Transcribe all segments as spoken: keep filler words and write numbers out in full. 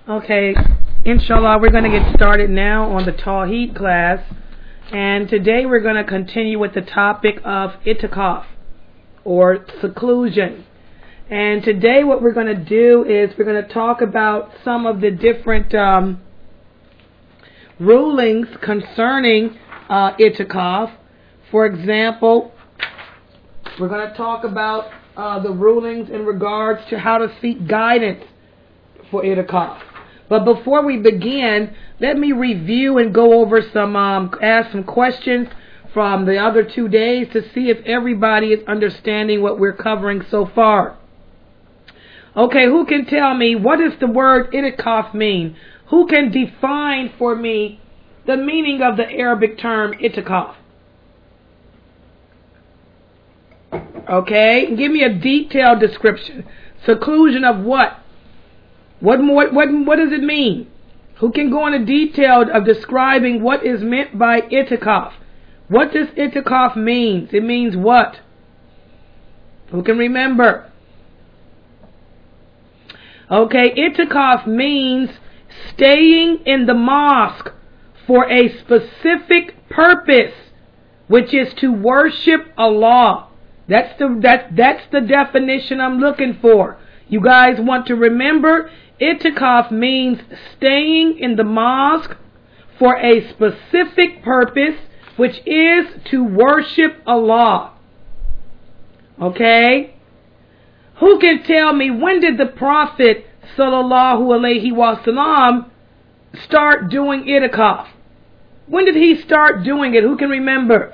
Okay, inshallah, we're going to get started now on the Tawheed class. And today we're going to continue with the topic of itikaf, or seclusion. And today what we're going to do is we're going to talk about some of the different um, rulings concerning uh, itikaf. For example, we're going to talk about uh, the rulings in regards to how to seek guidance for itikaf. But before we begin, let me review and go over some, um, ask some questions from the other two days to see if everybody is understanding what we're covering so far. Okay, who can tell me, what does the word itikaf mean? Who can define for me the meaning of the Arabic term itikaf? Okay, give me a detailed description. Seclusion of what? What, what what what does it mean? Who can go into detail of describing what is meant by itikaf? What does itikaf mean? It means what? Who can remember? Okay, itikaf means staying in the mosque for a specific purpose, which is to worship Allah. That's the that that's the definition I'm looking for. You guys want to remember? Itikaf means staying in the mosque for a specific purpose, which is to worship Allah. Okay? Who can tell me, when did the Prophet sallallahu alaihi wasallam start doing itikaf? When did he start doing it? Who can remember?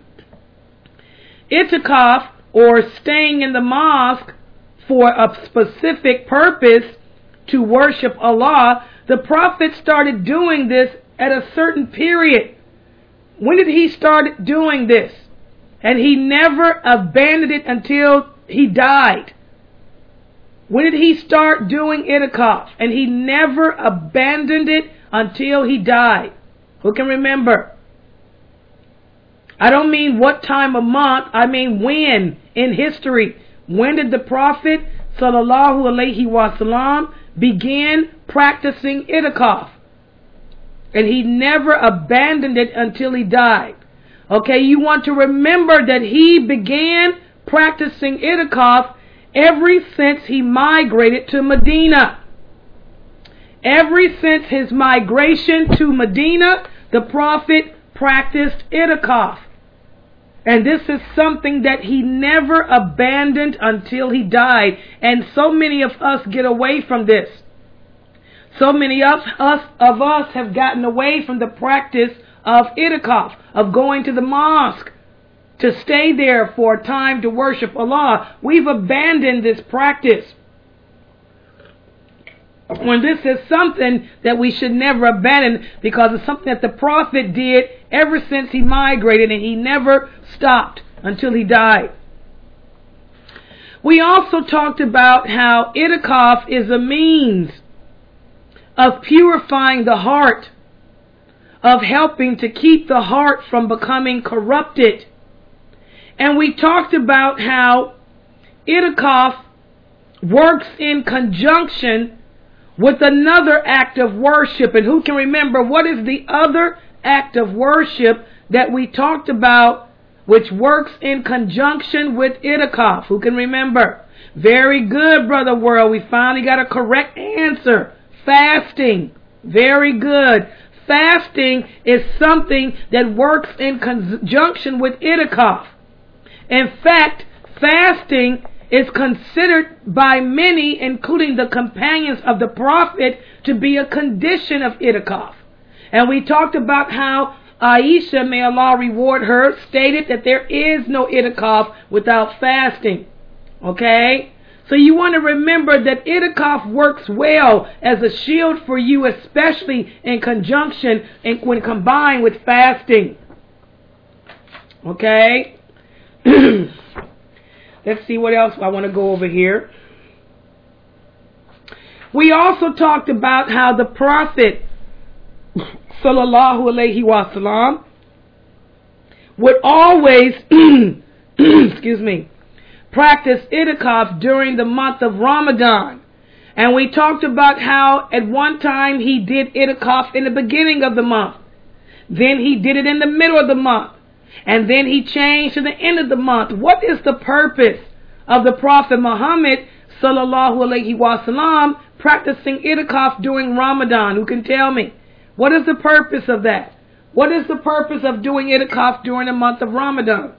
Itikaf, or staying in the mosque for a specific purpose to worship Allah, the Prophet started doing this at a certain period. When did he start doing this? And he never abandoned it until he died. When did he start doing itikaf? And he never abandoned it until he died. Who can remember? I don't mean what time of month, I mean when in history. When did the Prophet sallallahu alaihi wasallam begin practicing itikaf? And he never abandoned it until he died. Okay, you want to remember that he began practicing itikaf ever since he migrated to Medina. Ever since his migration to Medina, the Prophet practiced itikaf. And this is something that he never abandoned until he died. And so many of us get away from this. So many of us, of us have gotten away from the practice of itikaf, of going to the mosque to stay there for a time to worship Allah. We've abandoned this practice, when this is something that we should never abandon, because it's something that the Prophet did ever since he migrated, and he never stopped until he died. We also talked about how itikaf is a means of purifying the heart, of helping to keep the heart from becoming corrupted. And we talked about how itikaf works in conjunction with another act of worship. And who can remember, what is the other act of worship that we talked about which works in conjunction with itikaf? Who can remember? Very good, Brother World. We finally got a correct answer. Fasting. Very good. Fasting is something that works in conjunction with itikaf. In fact, fasting is considered by many, including the companions of the Prophet, to be a condition of itikaf. And we talked about how Aisha, may Allah reward her, stated that there is no itikaf without fasting. Okay? So you want to remember that itikaf works well as a shield for you, especially in conjunction and when combined with fasting. Okay? Let's see what else I want to go over here. We also talked about how the Prophet sallallahu alaihi wasallam would always excuse me, practice itikaf during the month of Ramadan. And we talked about how at one time he did itikaf in the beginning of the month. Then he did it in the middle of the month. And then he changed to the end of the month. What is the purpose of the Prophet Muhammad sallallahu alaihi wasallam practicing itikaf during Ramadan? Who can tell me? What is the purpose of that? What is the purpose of doing itikaf during the month of Ramadan?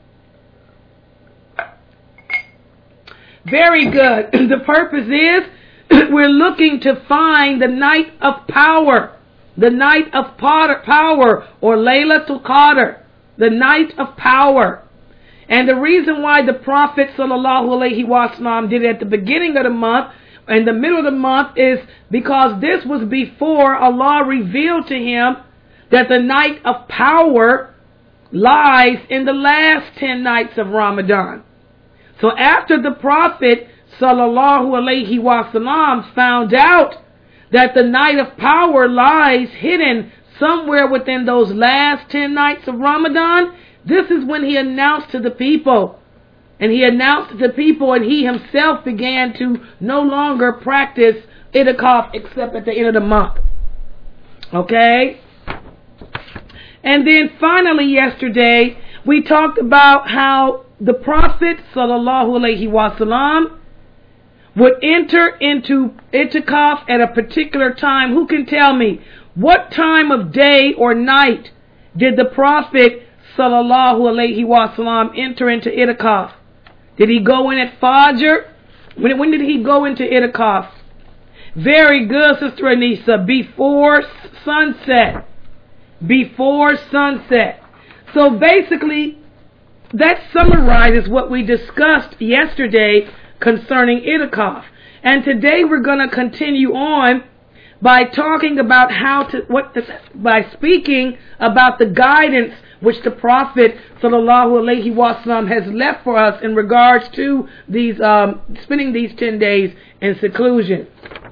Very good. The purpose is we're looking to find the night of power. The night of power, or Laylatul Qadr. The night of power. And the reason why the Prophet sallallahu alaihi wasallam did it at the beginning of the month and the middle of the month is because this was before Allah revealed to him that the night of power lies in the last ten nights of Ramadan. So after the Prophet sallallahu alaihi wasallam found out that the night of power lies hidden somewhere within those last ten nights of Ramadan, this is when he announced to the people. And he announced to the people and he himself began to no longer practice itikaf except at the end of the month. Okay? And then finally yesterday, we talked about how the Prophet sallallahu alaihi wasallam would enter into itikaf at a particular time. Who can tell me what time of day or night did the Prophet sallallahu alaihi wasallam enter into itikaf? Did he go in at Fajr? When, when did he go into itikaf? Very good, Sister Anissa. Before sunset. Before sunset. So basically, that summarizes what we discussed yesterday concerning itikaf. And today we're going to continue on by talking about how to, what, the, by speaking about the guidance which the Prophet sallallahu alaihi wasallam has left for us in regards to these, um, spending these ten days in seclusion.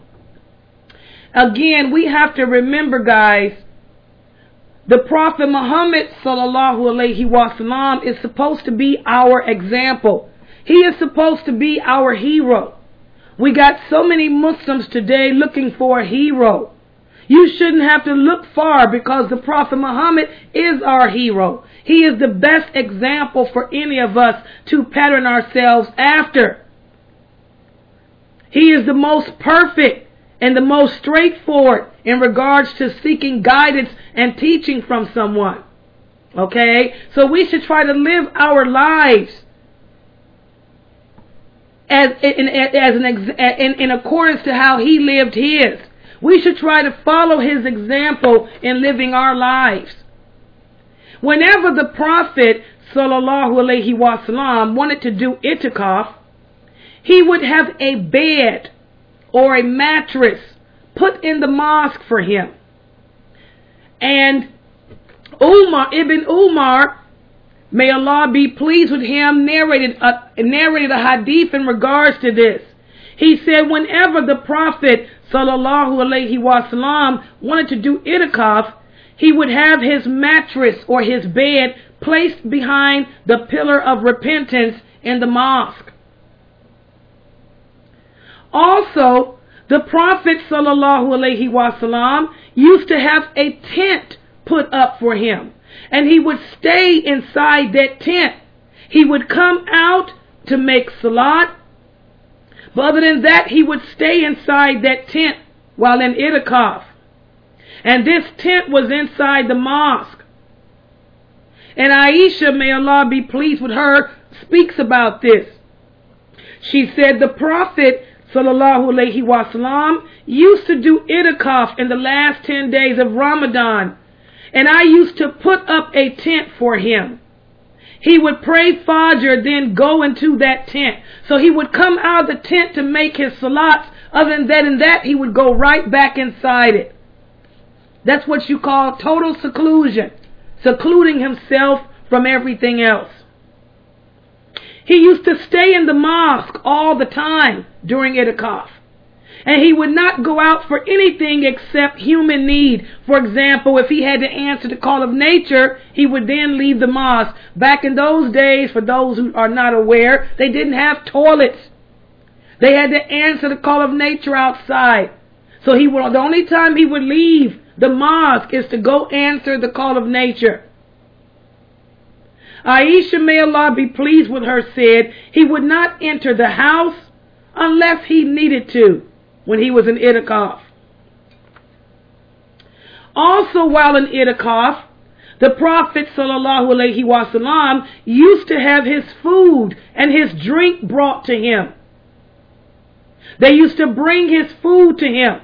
Again, we have to remember, guys, the Prophet Muhammad sallallahu alaihi wasallam is supposed to be our example. He is supposed to be our hero. We got so many Muslims today looking for a hero. You shouldn't have to look far because the Prophet Muhammad is our hero. He is the best example for any of us to pattern ourselves after. He is the most perfect and the most straightforward in regards to seeking guidance and teaching from someone. Okay? So we should try to live our lives as in, as an in, in accordance to how he lived his. We should try to follow his example in living our lives. Whenever the Prophet sallallahu alaihi wasallam wanted to do itikaf, he would have a bed or a mattress put in the mosque for him. And Umar ibn Umar, may Allah be pleased with him, narrated a, narrated a hadith in regards to this. He said whenever the Prophet sallallahu alaihi wasallam wanted to do itikaf, he would have his mattress or his bed placed behind the pillar of repentance in the mosque. Also, the Prophet sallallahu alaihi wasallam used to have a tent put up for him, and he would stay inside that tent. He would come out to make salat, but other than that, he would stay inside that tent while in itikaf. And this tent was inside the mosque. And Aisha, may Allah be pleased with her, speaks about this. She said the Prophet sallallahu alaihi wasallam used to do itikaf in the last ten days of Ramadan. And I used to put up a tent for him. He would pray Fajr, then go into that tent. So he would come out of the tent to make his salats. Other than that and that, he would go right back inside it. That's what you call total seclusion. Secluding himself from everything else. He used to stay in the mosque all the time during itikaf. And he would not go out for anything except human need. For example, if he had to answer the call of nature, he would then leave the mosque. Back in those days, for those who are not aware, they didn't have toilets. They had to answer the call of nature outside. So he would, the only time he would leave the mosque is to go answer the call of nature. Aisha, may Allah be pleased with her, said he would not enter the house unless he needed to when he was in itikaf. Also, while in itikaf, the Prophet sallallahu alaihi wasallam used to have his food and his drink brought to him. They used to bring his food to him.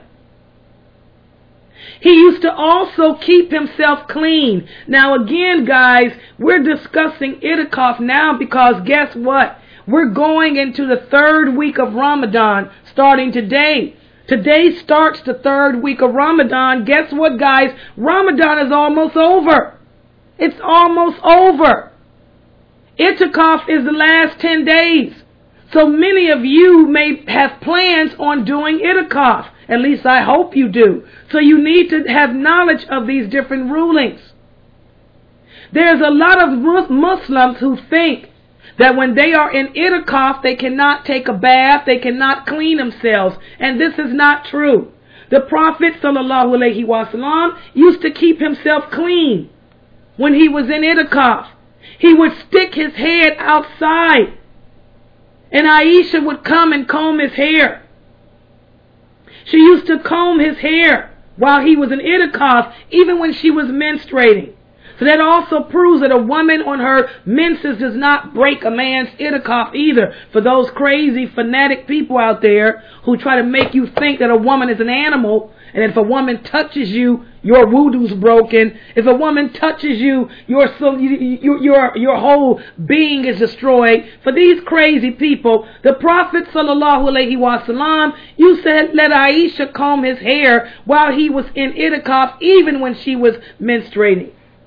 He used to also keep himself clean. Now again, guys, we're discussing itikaf now because guess what? We're going into the third week of Ramadan starting today. Today starts the third week of Ramadan. Guess what, guys? Ramadan is almost over. It's almost over. Itikaf is the last ten days. So many of you may have plans on doing itikaf. At least I hope you do. So you need to have knowledge of these different rulings. There's a lot of Muslims who think that when they are in itikaf, they cannot take a bath, they cannot clean themselves. And this is not true. The Prophet sallallahu alaihi wasallam used to keep himself clean when he was in itikaf. He would stick his head outside, and Aisha would come and comb his hair. She used to comb his hair while he was in itikaf, even when she was menstruating. So that also proves that a woman on her menses does not break a man's itikaf either. For those crazy fanatic people out there who try to make you think that a woman is an animal, and if a woman touches you, your wudu's broken. If a woman touches you, your your your your whole being is destroyed. For these crazy people, the Prophet sallallahu alaihi wasallam used to let Aisha comb his hair while he was in itikaf, even when she was menstruating.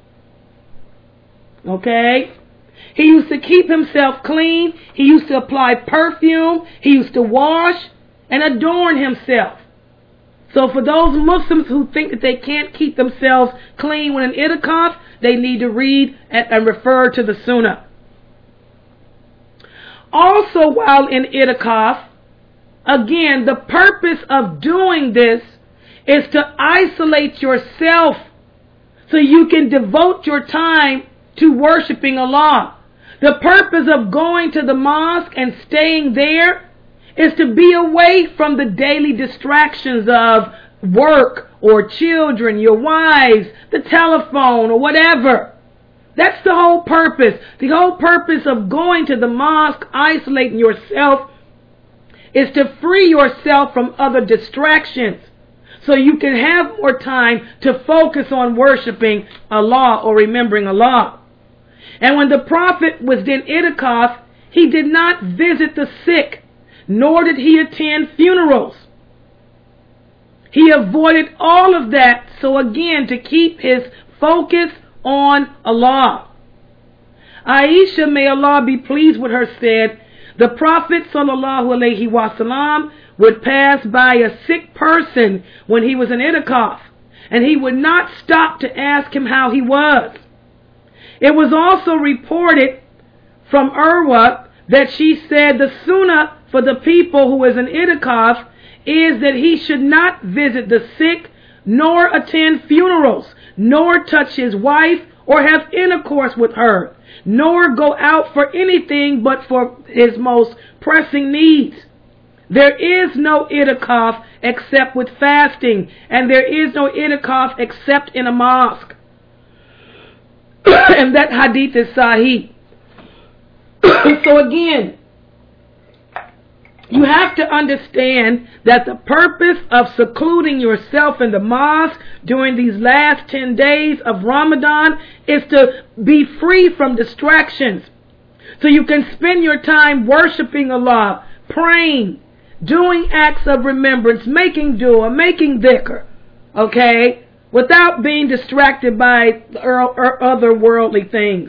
Okay? He used to keep himself clean. He used to apply perfume. He used to wash and adorn himself. So for those Muslims who think that they can't keep themselves clean when in itikaf, they need to read and, and refer to the Sunnah. Also, while in itikaf, again, the purpose of doing this is to isolate yourself so you can devote your time to worshiping Allah. The purpose of going to the mosque and staying there is to be away from the daily distractions of work or children, your wives, the telephone, or whatever. That's the whole purpose. The whole purpose of going to the mosque, isolating yourself, is to free yourself from other distractions so you can have more time to focus on worshiping Allah or remembering Allah. And when the Prophet was in itikaf, he did not visit the sick, nor did he attend funerals. He avoided all of that, so again, to keep his focus on Allah. Aisha, may Allah be pleased with her, said, the Prophet sallallahu alaihi wasallam would pass by a sick person when he was in itikaf, and he would not stop to ask him how he was. It was also reported from Urwa that she said the sunnah for the people who is in itikaf is that he should not visit the sick, nor attend funerals, nor touch his wife, or have intercourse with her, nor go out for anything but for his most pressing needs. There is no itikaf except with fasting, and there is no itikaf except in a mosque. And that hadith is sahih. So again, you have to understand that the purpose of secluding yourself in the mosque during these last ten days of Ramadan is to be free from distractions. So you can spend your time worshiping Allah, praying, doing acts of remembrance, making dua, making dhikr, okay, without being distracted by other worldly things.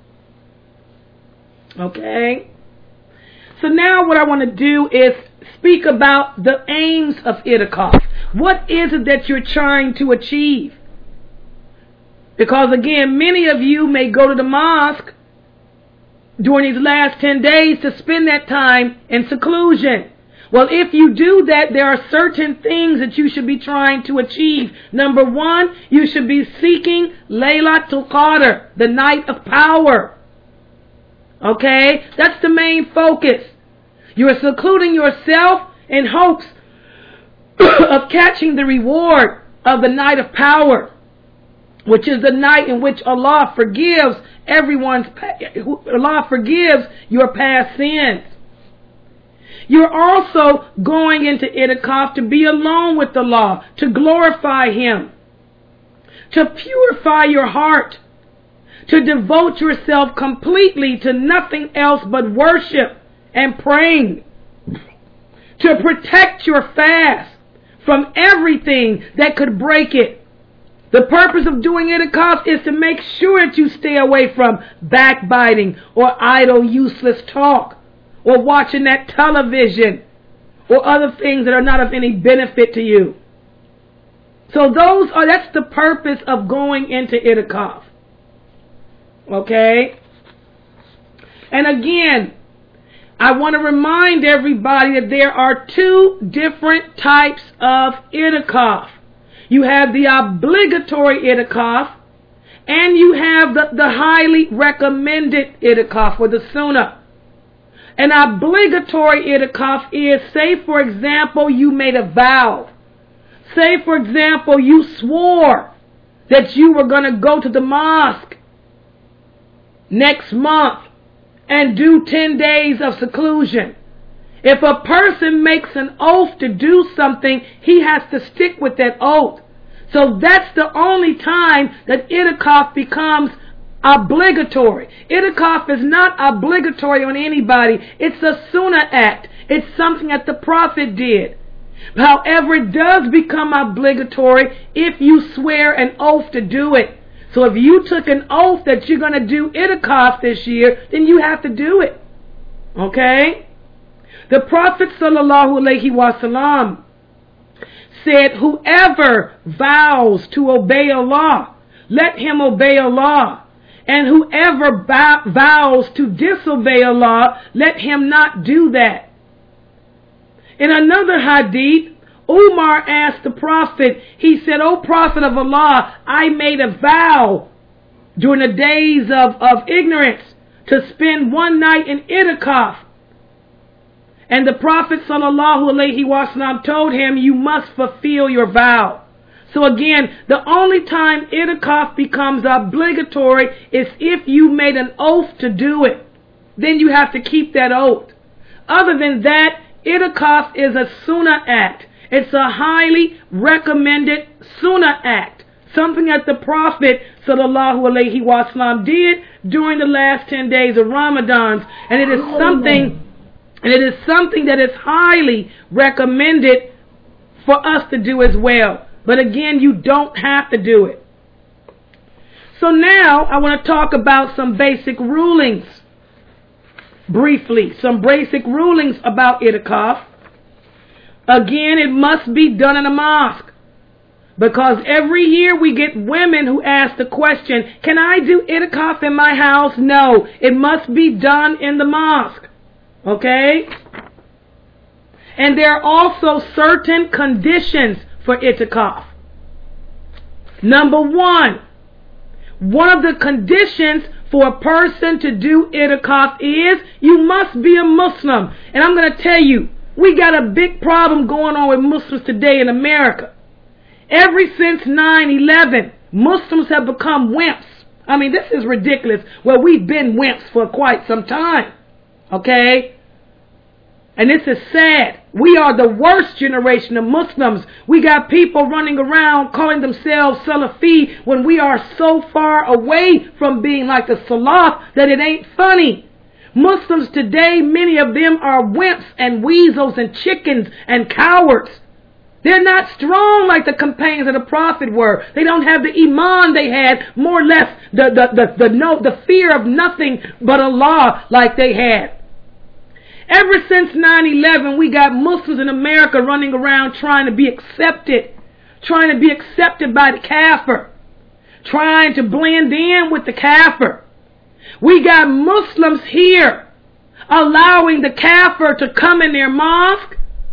Okay? So now what I want to do is speak about the aims of itikaf. What is it that you're trying to achieve? Because again, many of you may go to the mosque during these last ten days to spend that time in seclusion. Well, if you do that, there are certain things that you should be trying to achieve. Number one, you should be seeking Laylatul Qadr, the night of power. Okay? That's the main focus. You are secluding yourself in hopes of catching the reward of the night of power, which is the night in which Allah forgives everyone's, Allah forgives your past sins. You're also going into I'tikaf to be alone with Allah, to glorify Him, to purify your heart, to devote yourself completely to nothing else but worship and praying, to protect your fast from everything that could break it. The purpose of doing I'tikaf is to make sure that you stay away from backbiting or idle, useless talk, or watching that television, or other things that are not of any benefit to you. So those are, that's the purpose of going into I'tikaf. Okay? And again, I want to remind everybody that there are two different types of I'tikaf. You have the obligatory I'tikaf, and you have the, the highly recommended I'tikaf, or the Sunnah. An obligatory I'tikaf is, say for example, you made a vow. Say for example, you swore that you were going to go to the mosque next month and do ten days of seclusion. If a person makes an oath to do something, he has to stick with that oath. So that's the only time that I'tikaf becomes obligatory. I'tikaf is not obligatory on anybody. It's a Sunnah act. It's something that the Prophet did. However, it does become obligatory if you swear an oath to do it. So if you took an oath that you're going to do I'tikaf this year, then you have to do it. Okay? The Prophet sallallahu alaihi wasallam said, whoever vows to obey Allah, let him obey Allah. And whoever bow, vows to disobey Allah, let him not do that. In another hadith, Umar asked the Prophet, he said, O Prophet of Allah, I made a vow during the days of, of ignorance to spend one night in I'tikaf. And the Prophet sallallahu alaihi wasallam told him, you must fulfill your vow. So again, the only time I'tikaf becomes obligatory is if you made an oath to do it. Then you have to keep that oath. Other than that, I'tikaf is a Sunnah act. It's a highly recommended Sunnah act. Something that the Prophet sallallahu alaihi wasallam did during the last ten days of Ramadan. And it is something, and it is something that is highly recommended for us to do as well. But again, you don't have to do it. So now I want to talk about some basic rulings. Briefly, some basic rulings about I'tikaf. Again, it must be done in a mosque. Because every year we get women who ask the question, can I do I'tikaf in my house? No, it must be done in the mosque. Okay? And there are also certain conditions for I'tikaf. Number one, one of the conditions for a person to do I'tikaf is you must be a Muslim. And I'm going to tell you, we got a big problem going on with Muslims today in America. Ever since nine eleven, Muslims have become wimps. I mean, this is ridiculous. Well, we've been wimps for quite some time. Okay? And this is sad. We are the worst generation of Muslims. We got people running around calling themselves Salafi when we are so far away from being like the Salaf that it ain't funny. Muslims today, many of them are wimps and weasels and chickens and cowards. They're not strong like the companions of the Prophet were. They don't have the iman they had, more or less the, the, the, the, no, the fear of nothing but Allah like they had. Ever since nine eleven, we got Muslims in America running around trying to be accepted, trying to be accepted by the kafir, trying to blend in with the kafir. We got Muslims here allowing the kafir to come in their mosque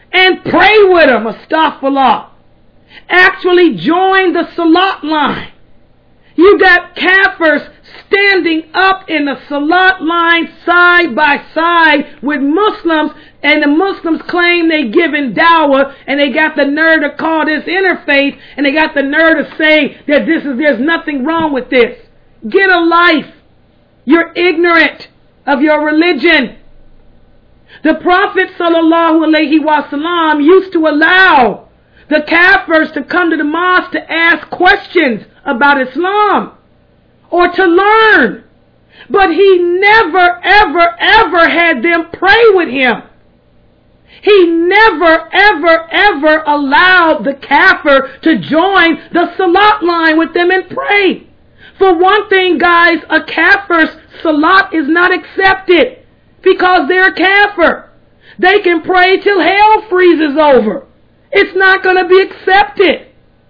and pray with them, astaghfirullah. Actually join the salat line. You got kafirs standing up in the salat line side by side with Muslims, and the Muslims claim they giving dawah, and they got the nerve to call this interfaith, and they got the nerve to say that this is there's nothing wrong with this. Get a life. You're ignorant of your religion. The Prophet sallallahu alaihi wasallam used to allow the kafirs to come to the mosque to ask questions about Islam or to learn. But he never, ever, ever had them pray with him. He never, ever, ever allowed the kafir to join the salat line with them and pray. For one thing, guys, a kafir's salat is not accepted because they're a kafir. They can pray till hell freezes over. It's not going to be accepted.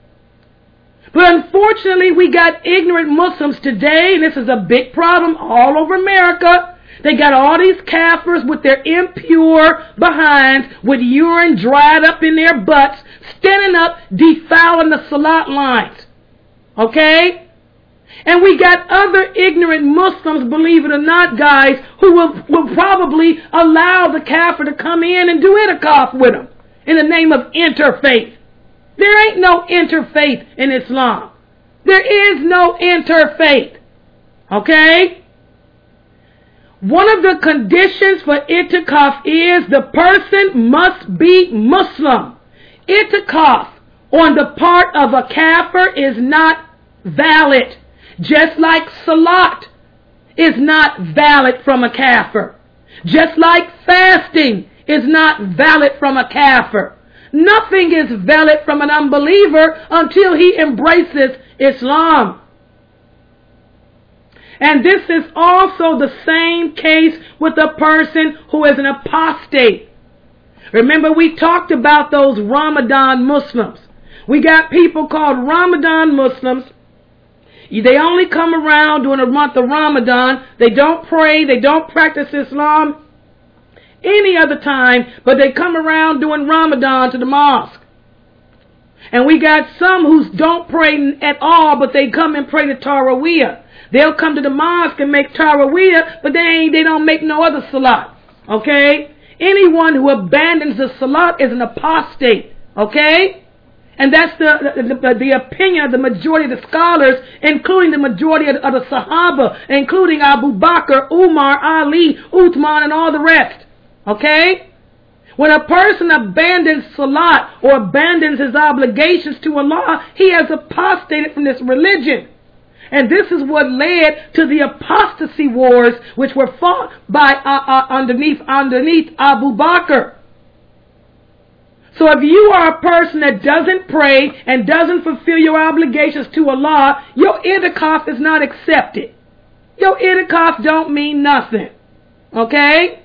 But unfortunately, we got ignorant Muslims today, and this is a big problem all over America. They got all these kafirs with their impure behinds, with urine dried up in their butts, standing up, defiling the salat lines. Okay? And we got other ignorant Muslims, believe it or not, guys, who will, will probably allow the kafir to come in and do itikaf with them in the name of interfaith. There ain't no interfaith in Islam. There is no interfaith. Okay? One of the conditions for itikaf is the person must be Muslim. Itikaf on the part of a kafir is not valid. Just like salat is not valid from a kafir. Just like fasting is not valid from a kafir. Nothing is valid from an unbeliever until he embraces Islam. And this is also the same case with a person who is an apostate. Remember, we talked about those Ramadan Muslims. We got people called Ramadan Muslims. They only come around during the month of Ramadan. They don't pray. They don't practice Islam any other time, but they come around during Ramadan to the mosque. And we got some who don't pray at all, but they come and pray the Taraweeh. They'll come to the mosque and make Taraweeh, but they ain't, they don't make no other salat. Okay? Anyone who abandons the salat is an apostate. Okay? And that's the, the, the, the opinion of the majority of the scholars, including the majority of the, of the Sahaba, including Abu Bakr, Umar, Ali, Uthman, and all the rest. Okay? When a person abandons salat or abandons his obligations to Allah, he has apostated from this religion. And this is what led to the apostasy wars, which were fought by uh, uh, underneath underneath Abu Bakr. So if you are a person that doesn't pray and doesn't fulfill your obligations to Allah, your itikaf is not accepted. Your itikaf don't mean nothing. Okay?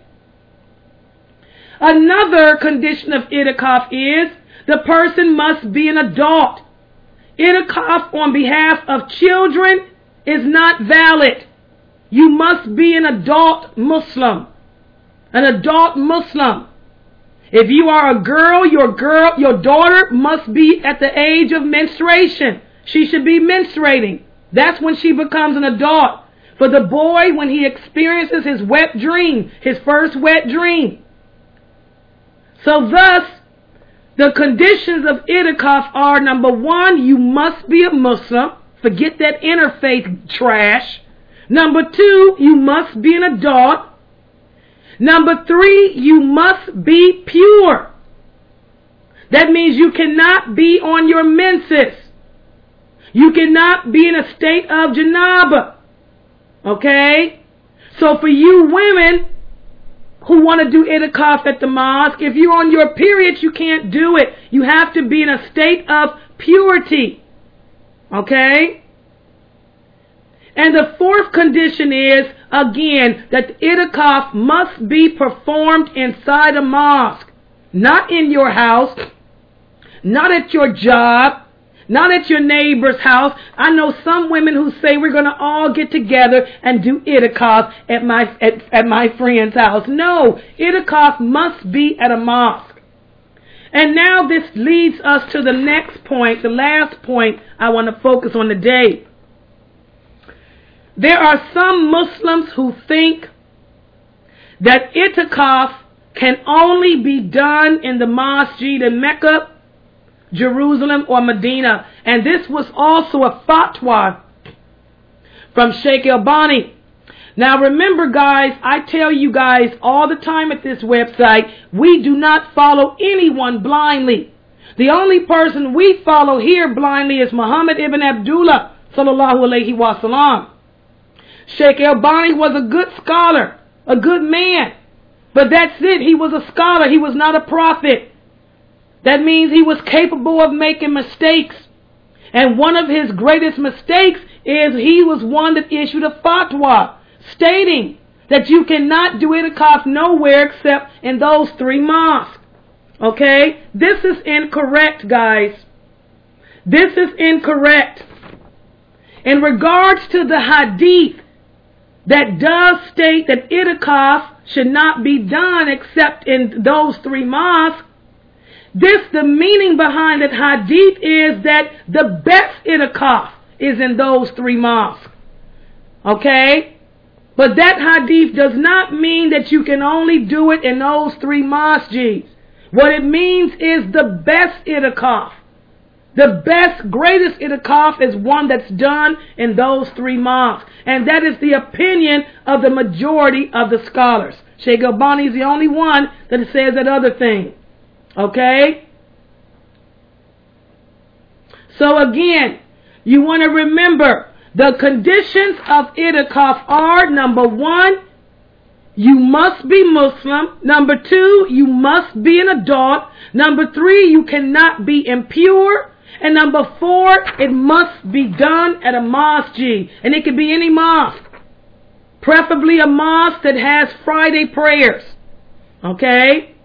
Another condition of itikaf is the person must be an adult. Itikaf on behalf of children is not valid. You must be an adult Muslim. An adult Muslim. If you are a girl, your girl, your daughter must be at the age of menstruation. She should be menstruating. That's when she becomes an adult. For the boy, when he experiences his wet dream, his first wet dream. So thus, the conditions of itikaf are, number one, you must be a Muslim. Forget that interfaith trash. Number two, you must be an adult. Number three, you must be pure. That means you cannot be on your menses. You cannot be in a state of janaba. Okay? So for you women who want to do itikaf at the mosque, if you're on your period, you can't do it. You have to be in a state of purity. Okay? And the fourth condition is, again, that the itikaf must be performed inside a mosque. Not in your house, not at your job, not at your neighbor's house. I know some women who say we're going to all get together and do itikaf at my at, at my friend's house. No, itikaf must be at a mosque. And now this leads us to the next point, the last point I want to focus on today. There are some Muslims who think that itikaf can only be done in the masjid in Mecca, Jerusalem, or Medina. And this was also a fatwa from Sheikh Albani. Now remember, guys, I tell you guys all the time at this website, we do not follow anyone blindly. The only person we follow here blindly is Muhammad ibn Abdullah sallallahu alayhi wa sallam. Sheikh Albani was a good scholar, a good man. But that's it, he was a scholar, he was not a prophet. That means he was capable of making mistakes. And one of his greatest mistakes is he was one that issued a fatwa stating that you cannot do itikaf nowhere except in those three mosques. Okay? This is incorrect, guys. This is incorrect. In regards to the hadith that does state that itikaf should not be done except in those three mosques, this, the meaning behind that hadith is that the best itikaf is in those three mosques. Okay? But that hadith does not mean that you can only do it in those three masjids. What it means is the best itikaf. The best, greatest itikaf is one that's done in those three mosques. And that is the opinion of the majority of the scholars. Sheikh Albani is the only one that says that other thing. Okay? So again, you want to remember, the conditions of itikaf are, number one, you must be Muslim. Number two, you must be an adult. Number three, you cannot be impure. And number four, it must be done at a masjid. And it can be any mosque. Preferably a mosque that has Friday prayers. Okay?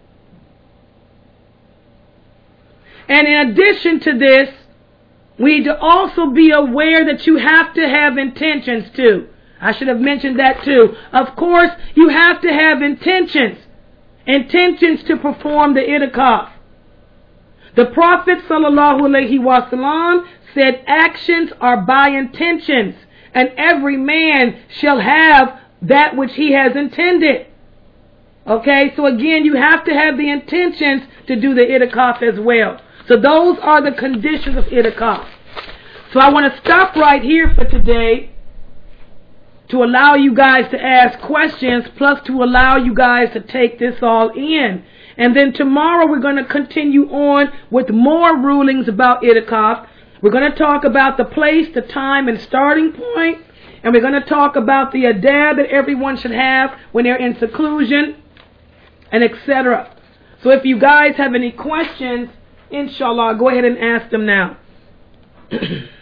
And in addition to this, we need to also be aware that you have to have intentions too. I should have mentioned that too. Of course, you have to have intentions. Intentions to perform the itikaf. The Prophet sallallahu alaihi wasallam said actions are by intentions, and every man shall have that which he has intended. Okay, so again, you have to have the intentions to do the itikaf as well. So those are the conditions of itikaf. So I want to stop right here for today to allow you guys to ask questions, plus to allow you guys to take this all in. And then tomorrow we're going to continue on with more rulings about itikaf. We're going to talk about the place, the time, and starting point. And we're going to talk about the adab that everyone should have when they're in seclusion, and et cetera. So if you guys have any questions, inshallah, go ahead and ask them now.